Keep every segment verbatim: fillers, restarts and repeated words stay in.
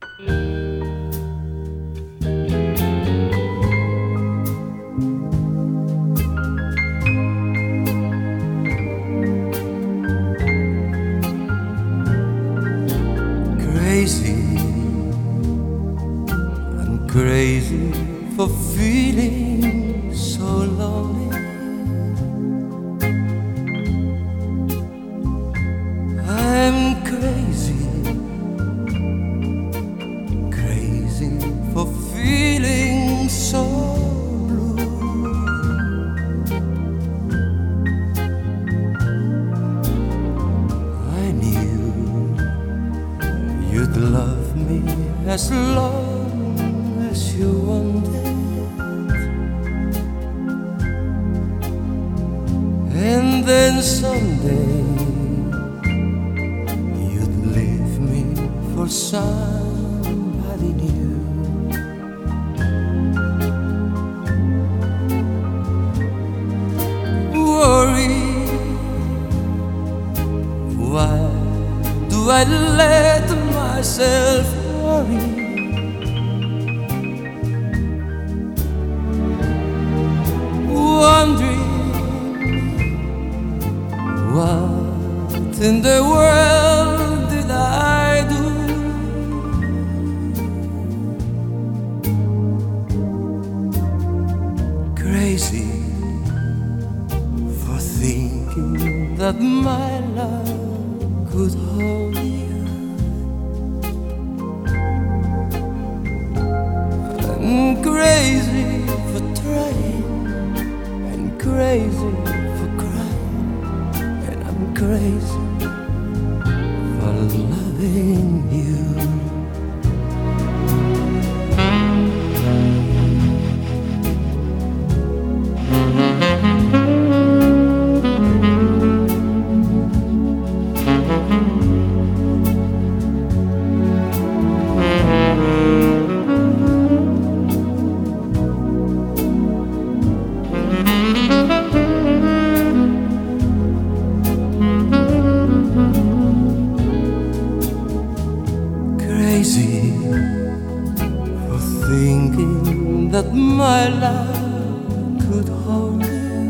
Crazy, I'm crazy for feeling so lonely. I'm crazy, crazy for feeling so blue. I knew you'd love me as long as you wanted, and then someday you'd leave me for somebody new. Worry, why do I let myself worry? Wondering what in the world did I do? Crazy for thinking that my love could hold you. I'm crazy for trying, and crazy for crying, and I'm crazy for loving you. Crazy for thinking that my love could hold you.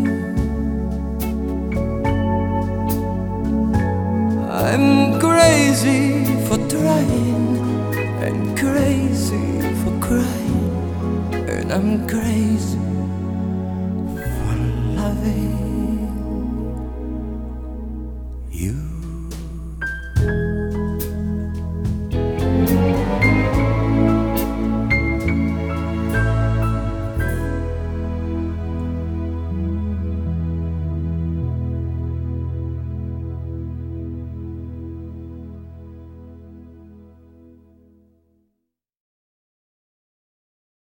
I'm crazy for trying, and crazy for crying, and I'm crazy for loving